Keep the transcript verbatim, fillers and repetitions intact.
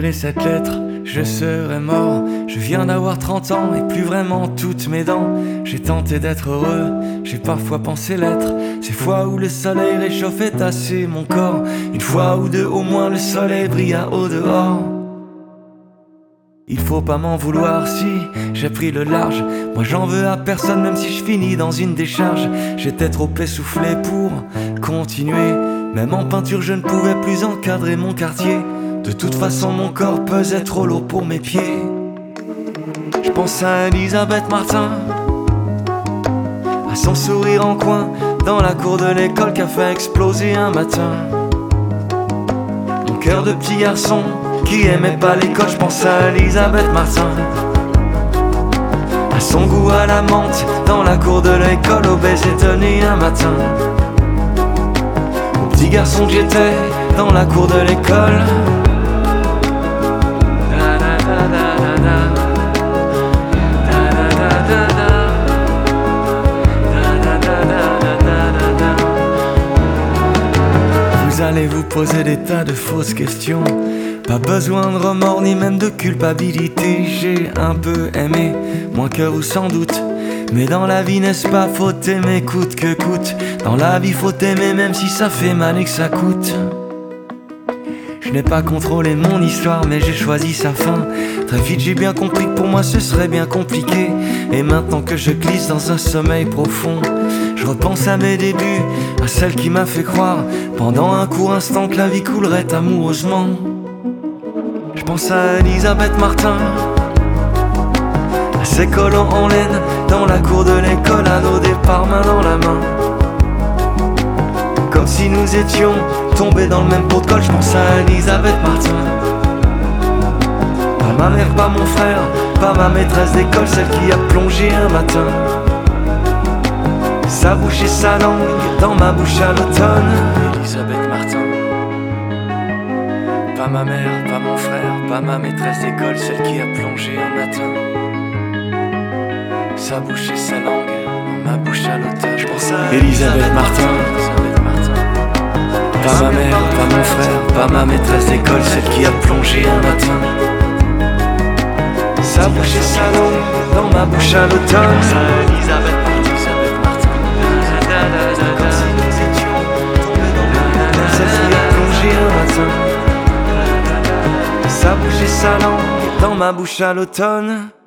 lirai cette lettre, je serai mort. Je viens d'avoir trente ans et plus vraiment toutes mes dents. J'ai tenté d'être heureux, j'ai parfois pensé l'être. Ces fois où le soleil réchauffait assez mon corps, une fois ou deux au moins le soleil brilla au dehors. Il faut pas m'en vouloir si j'ai pris le large. Moi j'en veux à personne même si je finis dans une décharge. J'étais trop essoufflé pour continuer. Même en peinture je ne pouvais plus encadrer mon quartier. De toute façon mon corps pesait trop lourd pour mes pieds. Je pense à Elisabeth Martin, à son sourire en coin dans la cour de l'école qui a fait exploser un matin mon cœur de petit garçon qui aimait pas l'école. Je pense à Elisabeth Martin, à son goût à la menthe dans la cour de l'école, au baiser donné un matin au petit garçon que j'étais dans la cour de l'école. Vous allez vous poser des tas de fausses questions. Pas besoin de remords ni même de culpabilité. J'ai un peu aimé, moins que vous sans doute. Mais dans la vie n'est-ce pas, faut aimer coûte que coûte. Dans la vie faut aimer même si ça fait mal et que ça coûte. Je n'ai pas contrôlé mon histoire mais j'ai choisi sa fin. Très vite j'ai bien compris que pour moi ce serait bien compliqué. Et maintenant que je glisse dans un sommeil profond, je repense à mes débuts, à celle qui m'a fait croire pendant un court instant que la vie coulerait amoureusement. Je pense à Elisabeth Martin, à ses collants en laine dans la cour de l'école, à nos départs main dans la main, comme si nous étions tombés dans le même pot de colle. Je pense à Elisabeth Martin, pas ma mère, pas mon frère, pas ma maîtresse d'école, celle qui a plongé un matin sa bouche et sa langue dans ma bouche à l'automne. Elisabeth Martin, pas ma mère, pas mon frère, pas ma maîtresse d'école, celle qui a plongé un matin sa bouche et sa langue dans ma bouche à l'automne. Je pense à Elisabeth Martin, pas ma mère, pas mon frère, pas ma maîtresse d'école, celle qui a plongé un matin sa bouche et sa langue dans ma bouche à l'automne. Je pense à Elisabeth Martin, comme si nous étions tombés dans le même, celle qui a plongé un matin sa bouche et sa langue dans ma bouche à l'automne.